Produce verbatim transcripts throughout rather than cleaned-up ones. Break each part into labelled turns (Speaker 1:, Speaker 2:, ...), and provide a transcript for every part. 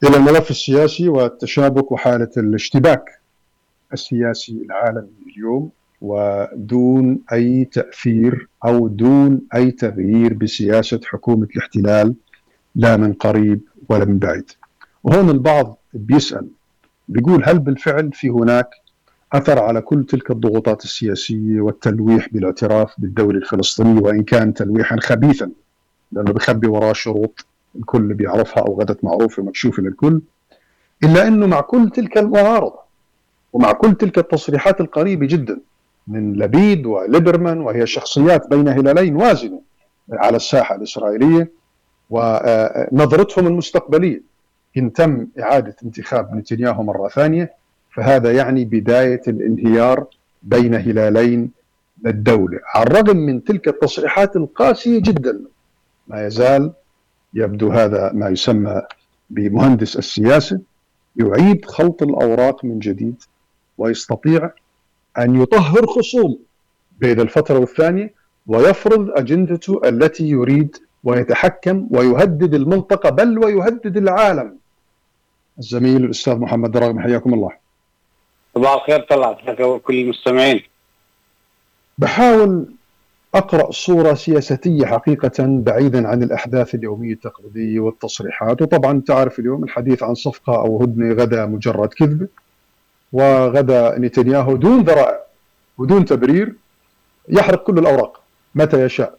Speaker 1: إلى الملف السياسي والتشابك وحالة الاشتباك السياسي العالمي اليوم، ودون أي تأثير أو دون أي تغيير بسياسة حكومة الاحتلال، لا من قريب ولا من بعيد. وهون البعض بيسأل بيقول هل بالفعل في هناك أثر على كل تلك الضغوطات السياسية والتلويح بالاعتراف بالدولة الفلسطينية، وإن كان تلويحا خبيثا لأنه بخبي وراه شروط الكل بيعرفها أو غدت معروفة ومكشوفة للكل، إلا أنه مع كل تلك المعارضة ومع كل تلك التصريحات القريبة جدا من لبيد وليبرمان، وهي شخصيات بين هلالين وازنة على الساحة الإسرائيلية، ونظرتهم المستقبلية إن تم إعادة انتخاب نتنياهو مرة ثانية فهذا يعني بداية الانهيار بين هلالين للدولة. على الرغم من تلك التصريحات القاسية جدا ما يزال يبدو هذا ما يسمى بمهندس السياسة يعيد خلط الأوراق من جديد، ويستطيع أن يطهر خصوم بين الفترة والثانية ويفرض أجندته التي يريد، ويتحكم ويهدد المنطقة بل ويهدد العالم. الزميل الأستاذ محمد دراغم، حياكم الله.
Speaker 2: صباح الخير طلعت لك وكل المستمعين.
Speaker 1: بحاول أقرأ صورة سياسية حقيقة بعيدا عن الأحداث اليومية التقليدية والتصريحات، وطبعا تعرف اليوم الحديث عن صفقة أو هدنة غدا مجرد كذبة، وغدا نتنياهو دون ذرائع ودون تبرير يحرق كل الأوراق متى يشاء،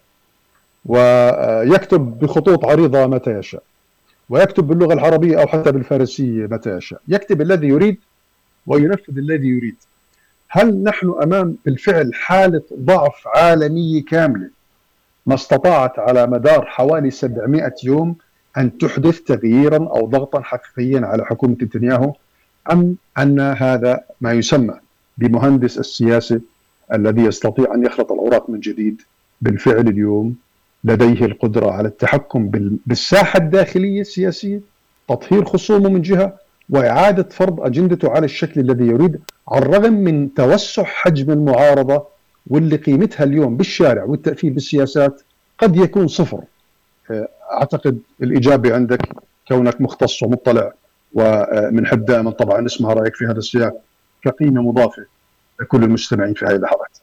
Speaker 1: ويكتب بخطوط عريضة متى يشاء، ويكتب باللغة العربية أو حتى بالفارسية متى يشاء، يكتب الذي يريد وينفذ الذي يريد. هل نحن أمام بالفعل حالة ضعف عالمية كاملة ما استطاعت على مدار حوالي سبعمائة يوم أن تحدث تغييرا أو ضغطا حقيقيا على حكومة نتنياهو، أم أن هذا ما يسمى بمهندس السياسة الذي يستطيع أن يخلط الأوراق من جديد بالفعل اليوم لديه القدرة على التحكم بالساحة الداخلية السياسية، تطهير خصومه من جهة، وإعادة فرض أجندته على الشكل الذي يريد، على الرغم من توسع حجم المعارضة واللي قيمتها اليوم بالشارع والتأثير بالسياسات قد يكون صفر؟ أعتقد الإجابة عندك كونك مختص ومطلع، ومنحب دائما طبعا نسمع رأيك في هذا السياق كقيمة مضافة لكل المستمعين في هذه اللحظات.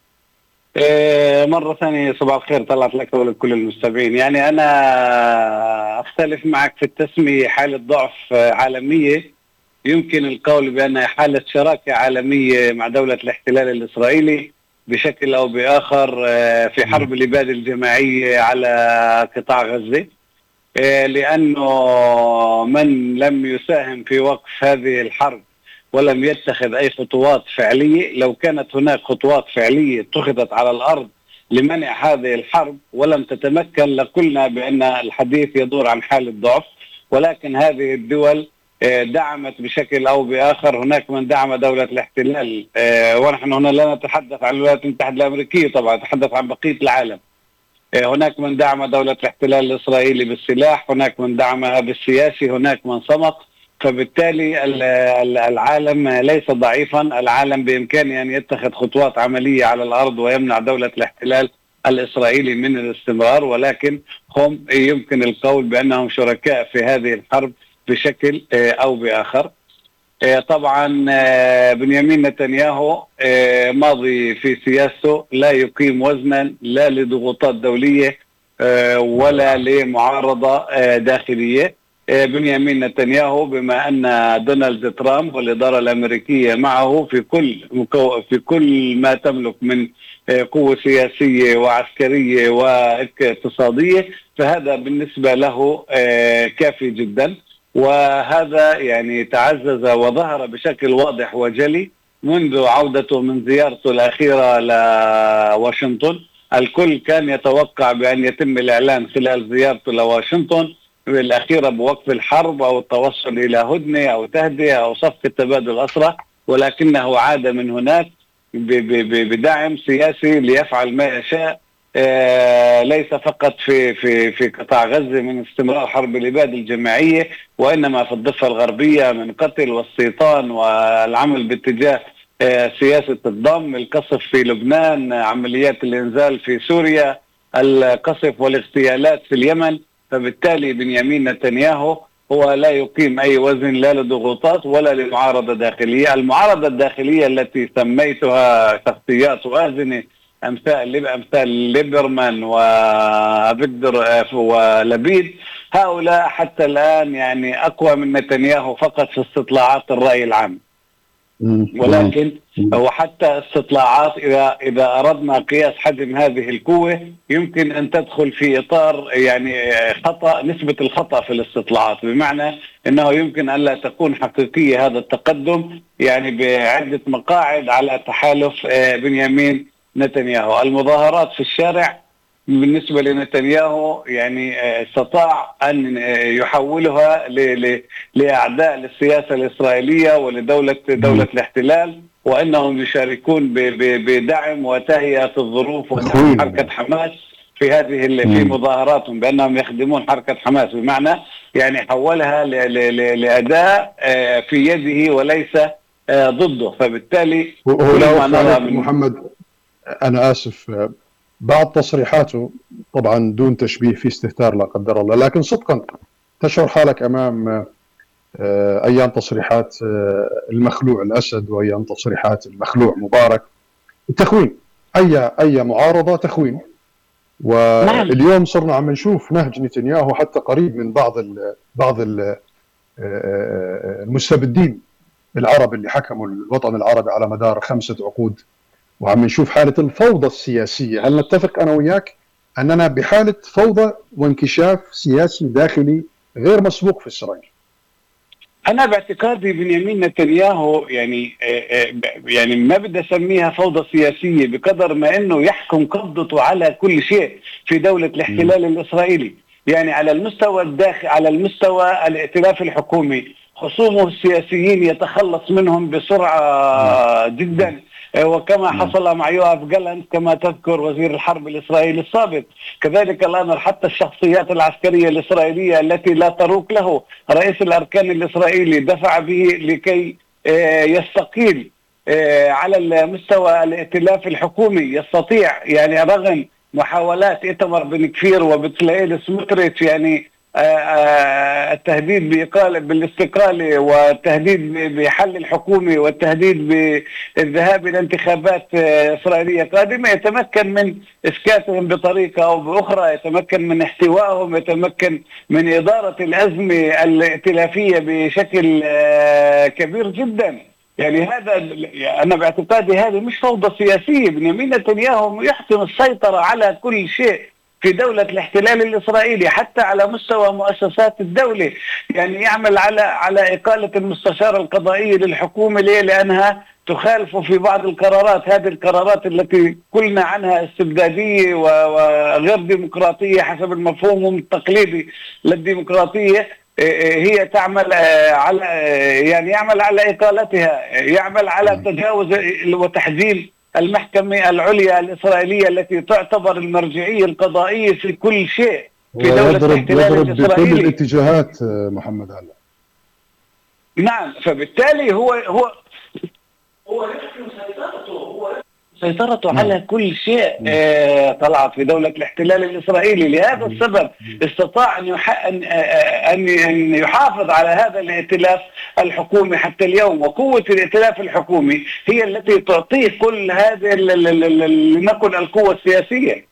Speaker 2: مرة ثانية صباح الخير طلعت لك ولكل المستمعين. يعني أنا أختلف معك في التسمية حالة ضعف عالمية، يمكن القول بأنها حالة شراكة عالمية مع دولة الاحتلال الإسرائيلي بشكل أو بآخر في حرب الإبادة الجماعية على قطاع غزة، لأنه من لم يساهم في وقف هذه الحرب ولم يتخذ أي خطوات فعلية، لو كانت هناك خطوات فعلية اتخذت على الأرض لمنع هذه الحرب ولم تتمكن لقلنا بأن الحديث يدور عن حالة ضعف. ولكن هذه الدول دعمت بشكل أو بآخر، هناك من دعم دولة الاحتلال، ونحن هنا لا نتحدث عن الولايات المتحدة الأمريكية طبعا، نتحدث عن بقية العالم. هناك من دعم دولة الاحتلال الإسرائيلي بالسلاح، هناك من دعمها بالسياسي، هناك من صمت. فبالتالي العالم ليس ضعيفا، العالم بإمكانه أن يتخذ خطوات عملية على الأرض ويمنع دولة الاحتلال الإسرائيلي من الاستمرار، ولكن هم يمكن القول بأنهم شركاء في هذه الحرب بشكل أو بآخر. طبعا بنيامين نتنياهو ماضي في سياسته لا يقيم وزنا لا لضغوطات دولية ولا لمعارضة داخلية. بنيامين نتنياهو بما أن دونالد ترامب والإدارة الأمريكية معه في كل في كل ما تملك من قوة سياسية وعسكرية واقتصادية، فهذا بالنسبة له كافي جدا. وهذا يعني تعزز وظهر بشكل واضح وجلي منذ عودته من زيارته الأخيرة لواشنطن. الكل كان يتوقع بأن يتم الإعلان خلال زيارته لواشنطن الأخيرة بوقف الحرب أو التوصل إلى هدنة أو تهدئة أو صفقة تبادل أسرى، ولكنه عاد من هناك بدعم سياسي ليفعل ما يشاء، آه ليس فقط في في في قطاع غزة من استمرار حرب الإبادة الجماعية، وإنما في الضفة الغربية من قتل واستيطان والعمل باتجاه آه سياسة الضم، القصف في لبنان، عمليات الإنزال في سوريا، القصف والاغتيالات في اليمن. فبالتالي بنيامين نتنياهو هو لا يقيم أي وزن لا لضغوطات ولا لمعارضة داخلية. المعارضة الداخلية التي سميتها شخصيات وازنة أمثال أمثال ليبرمان وفيكتور ولبيد، هؤلاء حتى الآن يعني أقوى من نتنياهو فقط في استطلاعات الرأي العام. ولكن وحتى استطلاعات إذا إذا أردنا قياس حجم هذه القوة يمكن أن تدخل في إطار يعني خطأ، نسبة الخطأ في الاستطلاعات، بمعنى أنه يمكن أن لا تكون حقيقية هذا التقدم يعني بعدة مقاعد على تحالف بنيامين نتنياهو. المظاهرات في الشارع بالنسبة لنتنياهو يعني استطاع أن يحولها لأعداء للسياسة الإسرائيلية ولدولة دولة الاحتلال، وأنهم يشاركون بدعم وتهيئة الظروف ودعم حركة حماس في هذه في مظاهراتهم، بأنهم يخدمون حركة حماس، بمعنى يعني حولها لأداء في يده وليس ضده. فبالتالي
Speaker 1: ما نرى من محمد، أنا آسف، بعض تصريحاته طبعا دون تشبيه في استهتار لا قدر الله، لكن صدقا تشعر حالك أمام أيام تصريحات المخلوع الأسد وأيام تصريحات المخلوع مبارك التخوين، أي أي معارضة تخوين. واليوم صرنا عم نشوف نهج نتنياهو حتى قريب من بعض ال بعض ال المستبدين العرب اللي حكموا الوطن العربي على مدار خمسة عقود، وعم نشوف حالة الفوضى السياسية. هل نتفق أنا وياك أننا بحالة فوضى وانكشاف سياسي داخلي غير مسبوق في إسرائيل؟
Speaker 2: أنا باعتقادي بنيامين نتنياهو يعني يعني ما بدي أسميها فوضى سياسية بقدر ما إنه يحكم قبضته على كل شيء في دولة الاحتلال الإسرائيلي، يعني على المستوى الداخلي، على المستوى الائتلاف الحكومي خصومه السياسيين يتخلص منهم بسرعة جدا، وكما حصل مع يوآف جالانت كما تذكر وزير الحرب الإسرائيلي السابق. كذلك الأمر حتى الشخصيات العسكرية الإسرائيلية التي لا تروق له، رئيس الأركان الإسرائيلي دفع به لكي يستقيل على المستوى الائتلاف الحكومي، يستطيع يعني رغم محاولات إيتمار بن كفير وبتلائيل سموتريتش يعني التهديد بإقالة بالاستقالة والتهديد بحل الحكومي والتهديد بالذهاب إلى انتخابات إسرائيلية قادمة، يتمكن من إسكاتهم بطريقة أو بأخرى، يتمكن من احتوائهم، يتمكن من إدارة الأزمة الائتلافية بشكل كبير جدا. يعني هذا أنا باعتقادي هذه مش فوضى سياسية. بنيامين نتنياهو يحسن السيطرة على كل شيء في دولة الاحتلال الإسرائيلي حتى على مستوى مؤسسات الدولة، يعني يعمل على على إقالة المستشار القضائي للحكومة ليه؟ لأنها تخالف في بعض القرارات، هذه القرارات التي قلنا عنها استبدادية وغير ديمقراطية حسب المفهوم التقليدي للديمقراطية، هي تعمل على يعني يعمل على إقالتها، يعمل على تجاوز وتحجيم المحكمة العليا الإسرائيلية التي تعتبر المرجعية القضائية في كل شيء في دولة الاحتلال الإسرائيلي
Speaker 1: بكل الاتجاهات محمد علي.
Speaker 2: نعم، فبالتالي هو هو هو يحكم سيطرته هو سيطرته على كل شيء آه طلع في دولة الاحتلال الإسرائيلي. لهذا السبب استطاع أن أن يحافظ على هذا الائتلاف الحكومي حتى اليوم، وقوة الائتلاف الحكومي هي التي تعطيه كل هذه لنقل القوة السياسية.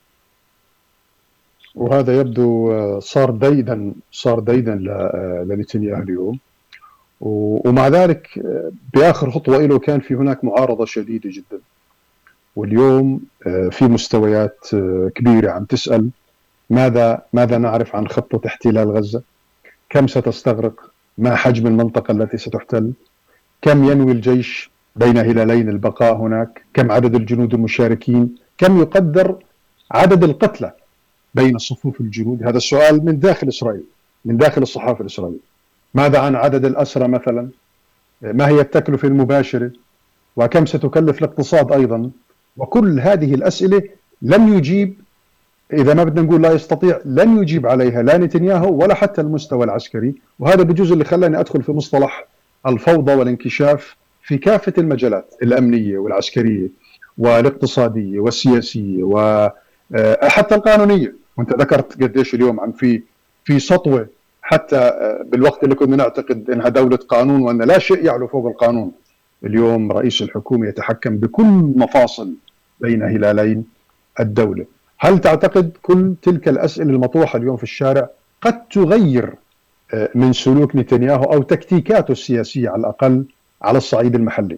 Speaker 1: وهذا يبدو صار ديدا صار ديدا لنتنياهو اليوم، ومع ذلك بآخر خطوة له كان في هناك معارضة شديدة جدا، واليوم في مستويات كبيرة عم تسأل ماذا ماذا نعرف عن خطة احتلال غزة؟ كم ستستغرق؟ ما حجم المنطقة التي ستحتل؟ كم ينوي الجيش بين هلالين البقاء هناك؟ كم عدد الجنود المشاركين؟ كم يقدر عدد القتلى بين صفوف الجنود؟ هذا السؤال من داخل إسرائيل، من داخل الصحافة الإسرائيلية. ماذا عن عدد الأسرى مثلا؟ ما هي التكلفة المباشرة؟ وكم ستكلف الاقتصاد أيضا؟ وكل هذه الأسئلة لم يجيب، إذا ما بدنا نقول لا يستطيع، لن يجيب عليها لا نتنياهو ولا حتى المستوى العسكري. وهذا بجزء اللي خلاني أدخل في مصطلح الفوضى والانكشاف في كافة المجالات الأمنية والعسكرية والاقتصادية والسياسية وحتى القانونية. وانت ذكرت قديش اليوم عم في في سطوة حتى بالوقت اللي كنا نعتقد أنها دولة قانون وأن لا شيء يعلو فوق القانون، اليوم رئيس الحكومة يتحكم بكل مفاصل بين هلالين الدولة. هل تعتقد كل تلك الأسئلة المطروحة اليوم في الشارع قد تغير من سلوك نتنياهو أو تكتيكاته السياسية على الأقل على الصعيد المحلي؟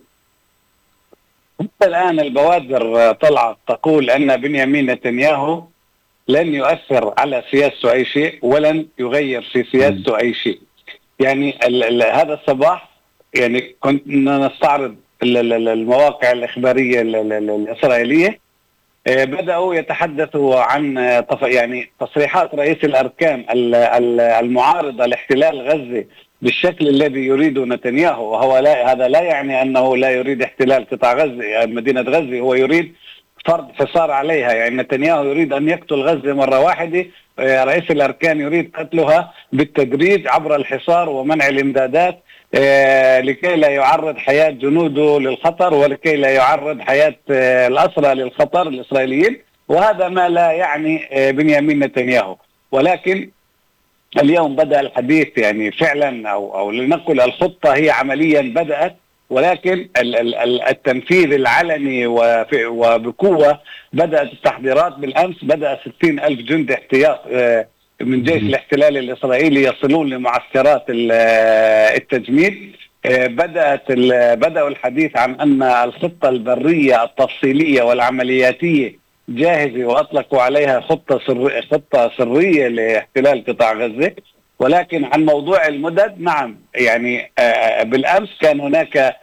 Speaker 2: حتى الآن البوادر طلعت تقول أن بنيامين نتنياهو لن يؤثر على سياسته أي شيء ولن يغير في سياسته أي شيء. يعني ال ال هذا الصباح يعني كنا نستعرض المواقع الإخبارية الإسرائيلية، بدأوا يتحدثوا عن يعني تصريحات رئيس الأركان المعارضة لاحتلال غزة بالشكل الذي يريده نتنياهو، وهو لا هذا لا يعني أنه لا يريد احتلال قطاع غزة يعني مدينة غزة، هو يريد فرض حصار عليها. يعني نتنياهو يريد أن يقتل غزة مرة واحدة، رئيس الأركان يريد قتلها بالتدريج عبر الحصار ومنع الإمدادات لكي لا يعرض حياة جنوده للخطر ولكي لا يعرض حياة الأسرى للخطر الإسرائيليين، وهذا ما لا يعني بنيامين نتنياهو. ولكن اليوم بدأ الحديث يعني فعلا أو, أو لنقل الخطة هي عمليا بدأت، ولكن التنفيذ العلني وبقوة. بدأت التحضيرات بالأمس، بدأ ستين ألف جندي احتياط من جيش الاحتلال الإسرائيلي يصلون لمعسكرات التجميد. بدأت بدأوا الحديث عن أن الخطة البرية التفصيلية والعملياتية جاهزة، وأطلقوا عليها خطة سر... خطة سرية لاحتلال قطاع غزة. ولكن عن موضوع المدد، نعم يعني بالأمس كان هناك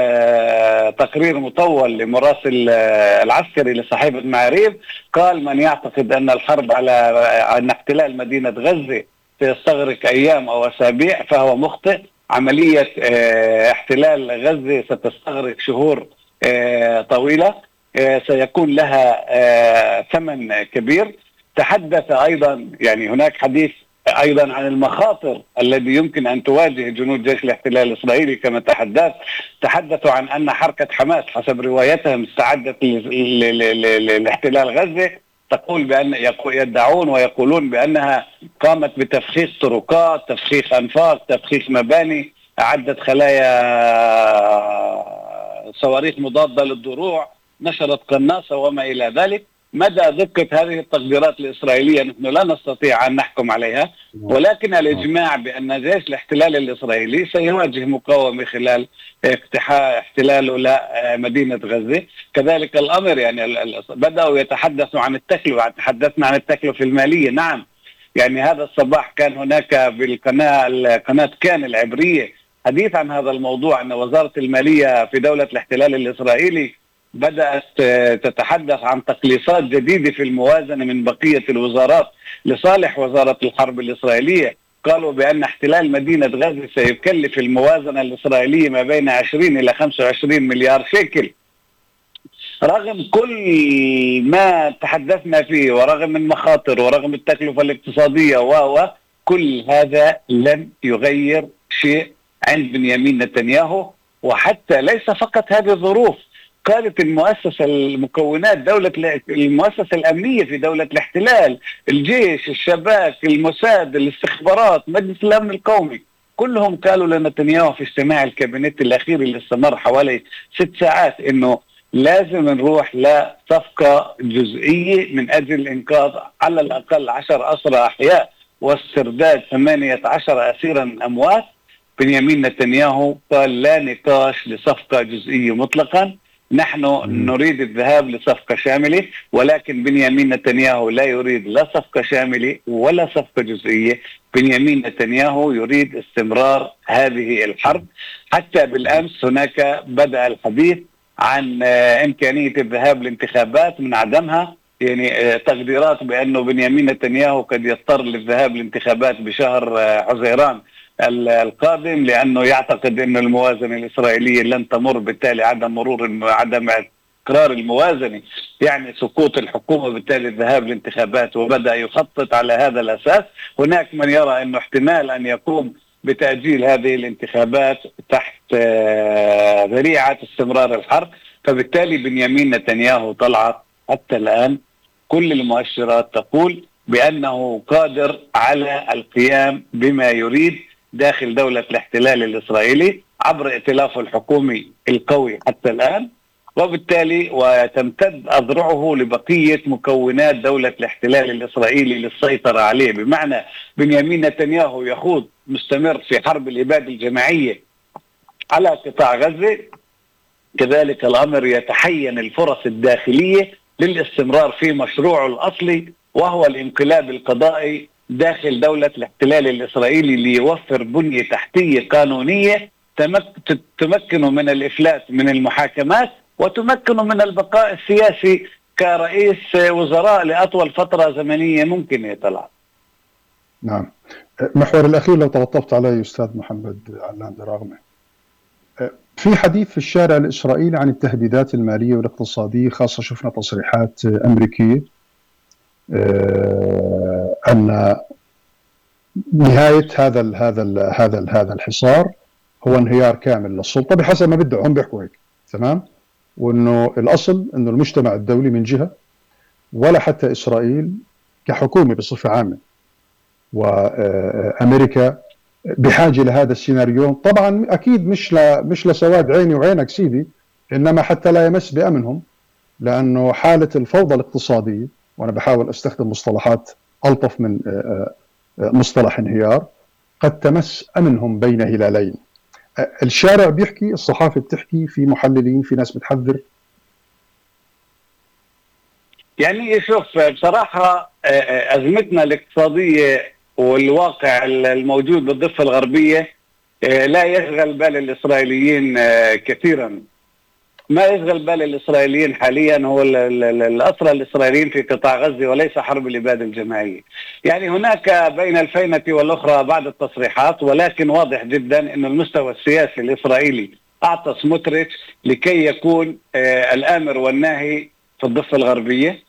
Speaker 2: تقرير مطول لمراسل العسكري لصحيفة معاريف، قال من يعتقد أن الحرب على أن احتلال مدينة غزة سيستغرق أيام أو أسابيع فهو مخطئ. عملية احتلال غزة ستستغرق شهور طويلة، سيكون لها ثمن كبير. تحدث أيضا يعني هناك حديث أيضا عن المخاطر الذي يمكن أن تواجه جنود جيش الاحتلال الإسرائيلي. كما تحدث تحدثوا عن أن حركة حماس حسب روايتهم استعدت لاحتلال غزة، تقول بأن يدعون ويقولون بأنها قامت بتفخيخ طرقات، تفخيخ أنفاق، تفخيخ مباني، أعدت خلايا صواريخ مضادة للضروع، نشرت قناصة وما إلى ذلك. مدى دقة هذه التقديرات الإسرائيلية نحن لا نستطيع أن نحكم عليها، ولكن الإجماع بأن جيش الاحتلال الإسرائيلي سيواجه مقاومة خلال احتلاله لمدينة غزة. كذلك الأمر يعني بدأوا يتحدثوا عن التكلفة، تحدثنا عن التكلفة المالية. نعم يعني هذا الصباح كان هناك بالقناة قناة كان العبرية حديث عن هذا الموضوع، أن وزارة المالية في دولة الاحتلال الإسرائيلي بدأت تتحدث عن تقليصات جديدة في الموازنة من بقية الوزارات لصالح وزارة الحرب الإسرائيلية. قالوا بأن احتلال مدينة غزة سيكلف الموازنة الإسرائيلية ما بين عشرين إلى خمسة وعشرين مليار شيكل. رغم كل ما تحدثنا فيه ورغم المخاطر ورغم التكلفة الاقتصادية وكل هذا لن يغير شيء عند بنيامين نتنياهو. وحتى ليس فقط هذه الظروف، قالت المؤسسة المكونات دولة المؤسسة الأمنية في دولة الاحتلال، الجيش، الشباك، الموساد، الاستخبارات، مجلس الأمن القومي، كلهم قالوا لنتنياهو في اجتماع الكابينت الأخير اللي استمر حوالي ست ساعات إنه لازم نروح لصفقة جزئية من أجل إنقاذ على الأقل عشر أسرى أحياء واسترداد ثمانية عشر أسيرا أموات. بنيامين نتنياهو قال لا نقاش لصفقة جزئية مطلقا، نحن نريد الذهاب لصفقة شاملة. ولكن بنيامين نتنياهو لا يريد لا صفقة شاملة ولا صفقة جزئية. بنيامين نتنياهو يريد استمرار هذه الحرب. حتى بالأمس هناك بدأ الحديث عن إمكانية الذهاب لانتخابات من عدمها، يعني تقديرات بأنه بنيامين نتنياهو قد يضطر للذهاب لانتخابات بشهر حزيران القادم، لأنه يعتقد أن الموازنة الإسرائيلية لن تمر، بالتالي عدم مرور عدم إقرار الموازنة يعني سقوط الحكومة، بالتالي الذهاب لانتخابات، وبدأ يخطط على هذا الأساس. هناك من يرى أنه احتمال أن يقوم بتأجيل هذه الانتخابات تحت ذريعة استمرار الحرب. فبالتالي بنيامين نتنياهو طلعت حتى الآن كل المؤشرات تقول بأنه قادر على القيام بما يريد داخل دولة الاحتلال الإسرائيلي عبر ائتلافه الحكومي القوي حتى الآن، وبالتالي وتمتد أذرعه لبقية مكونات دولة الاحتلال الإسرائيلي للسيطرة عليه. بمعنى بنيامين نتنياهو يخوض مستمر في حرب الإبادة الجماعية على قطاع غزة، كذلك الأمر يتحين الفرص الداخلية للاستمرار في مشروعه الأصلي وهو الانقلاب القضائي داخل دولة الاحتلال الإسرائيلي ليوفر بنية تحتية قانونية تمكنه من الإفلات من المحاكمات وتمكنه من البقاء السياسي كرئيس وزراء لأطول فترة زمنية ممكن يطلع.
Speaker 1: نعم. محور الأخير لو تلطفت عليه أستاذ محمد علان دراغمة، في حديث في الشارع الإسرائيلي عن التهديدات المالية والاقتصادية، خاصة شفنا تصريحات أمريكية أن نهاية هذا ال هذا ال هذا ال هذا الحصار هو انهيار كامل للسلطة بحسب ما بدهم، هم بيحكوا هيك تمام، وانه الاصل انه المجتمع الدولي من جهة ولا حتى اسرائيل كحكومة بصفة عامة وامريكا بحاجة لهذا السيناريو. طبعا اكيد مش ل مش لسواد عيني وعينك سيدي، انما حتى لا يمس بامنهم، لانه حالة الفوضى الاقتصادية، وانا بحاول استخدم مصطلحات الطف من مصطلح انهيار، قد تمس امنهم بين هلالين. الشارع بيحكي، الصحافة بتحكي، في محللين، في ناس بتحذر.
Speaker 2: يعني شوف بصراحة أزمتنا الاقتصادية والواقع الموجود بالضفة الغربية لا يشغل بال الإسرائيليين كثيرا. ما يشغل بال الإسرائيليين حاليا هو الأسرى الإسرائيليين في قطاع غزة وليس حرب الإبادة الجماعية. يعني هناك بين الفينة والأخرى بعض التصريحات، ولكن واضح جدا أن المستوى السياسي الإسرائيلي أعطى سموتريتش لكي يكون آه الآمر والناهي في الضفة الغربية،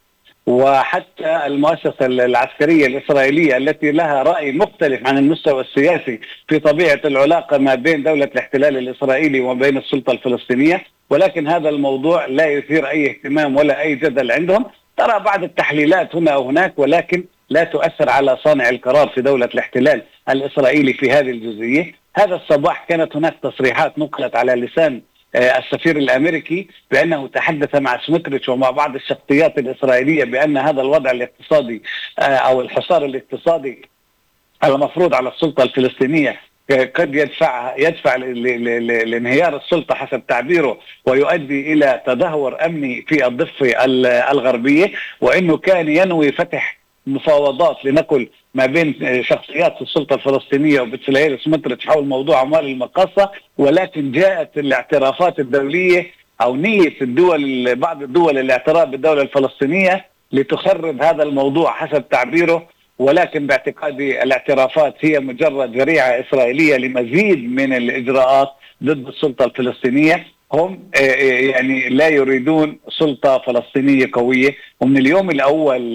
Speaker 2: وحتى المؤسسة العسكرية الإسرائيلية التي لها رأي مختلف عن المستوى السياسي في طبيعة العلاقة ما بين دولة الاحتلال الإسرائيلي وبين السلطة الفلسطينية، ولكن هذا الموضوع لا يثير أي اهتمام ولا أي جدل عندهم. ترى بعض التحليلات هنا وهناك، ولكن لا تؤثر على صانع القرار في دولة الاحتلال الإسرائيلي في هذه الجزئية. هذا الصباح كانت هناك تصريحات نقلت على لسان السفير الأمريكي بأنه تحدث مع سموتريتش ومع بعض الشخصيات الإسرائيلية بأن هذا الوضع الاقتصادي أو الحصار الاقتصادي المفروض على السلطة الفلسطينية قد يدفع يدفع لانهيار السلطة حسب تعبيره، ويؤدي إلى تدهور أمني في الضفة الغربية، وأنه كان ينوي فتح مفاوضات لنقل ما بين شخصيات في السلطة الفلسطينية وبتسليل سموتريتش حول موضوع أموال المقاصة. ولكن جاءت الاعترافات الدولية أو نية الدول بعض الدول الاعتراف بالدولة الفلسطينية لتخرب هذا الموضوع حسب تعبيره. ولكن باعتقادي الاعترافات هي مجرد ذريعة إسرائيلية لمزيد من الإجراءات ضد السلطة الفلسطينية. هم يعني لا يريدون سلطة فلسطينية قوية، ومن اليوم الأول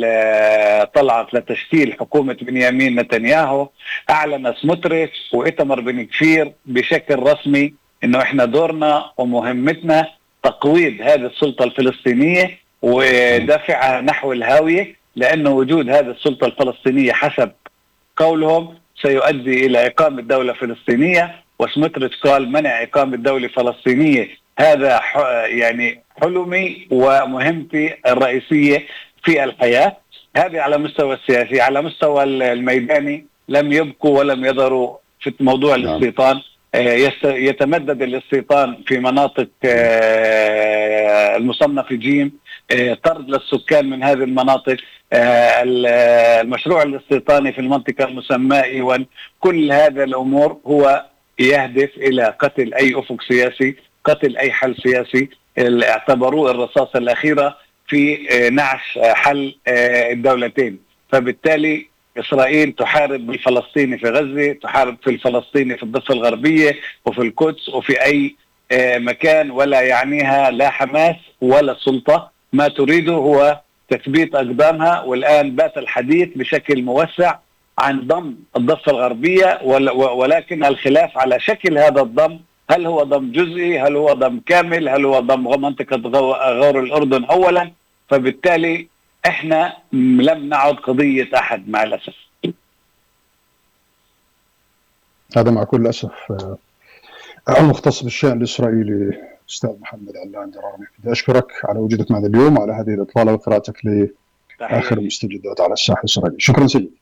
Speaker 2: طلعت لتشكيل حكومة بنيامين نتنياهو أعلن سموتريتش وإيتمر بن كفير بشكل رسمي إنه إحنا دورنا ومهمتنا تقويض هذه السلطة الفلسطينية ودفعها نحو الهاوية، لأن وجود هذه السلطة الفلسطينية حسب قولهم سيؤدي إلى إقامة دولة فلسطينية. وسموتريتش قال منع إقامة دولة فلسطينية هذا يعني حلمي ومهمتي الرئيسية في الحياة. هذه على مستوى السياسي. على مستوى الميداني لم يبقوا ولم يضروا في موضوع الاستيطان. يتمدد الاستيطان في مناطق المصنف جيم، طرد للسكان من هذه المناطق، المشروع الاستيطاني في المنطقة المسماة إيوان. كل هذا الأمور هو يهدف إلى قتل أي أفق سياسي، قتل أي حل سياسي. اعتبروه الرصاصة الأخيرة في نعش حل الدولتين. فبالتالي إسرائيل تحارب بالفلسطيني في غزة، تحارب في الفلسطيني في الضفة الغربية وفي القدس وفي أي مكان، ولا يعنيها لا حماس ولا سلطة. ما تريده هو تثبيت أقدامها. والآن بات الحديث بشكل موسع عن ضم الضفة الغربية، ولكن الخلاف على شكل هذا الضم. هل هو ضم جزئي؟ هل هو ضم كامل؟ هل هو ضم منطقة غور الأردن أولا؟ فبالتالي احنا لم نعد قضية احد مع الاسف.
Speaker 1: هذا مع كل اسف المختص بالشأن الاسرائيلي استاذ محمد علان درارمي. بدي اشكرك على وجودك معنا اليوم، على هذه الاطلاله وقراءتك لاخر المستجدات على الساحه الاسرائيليه. شكرا سيدي.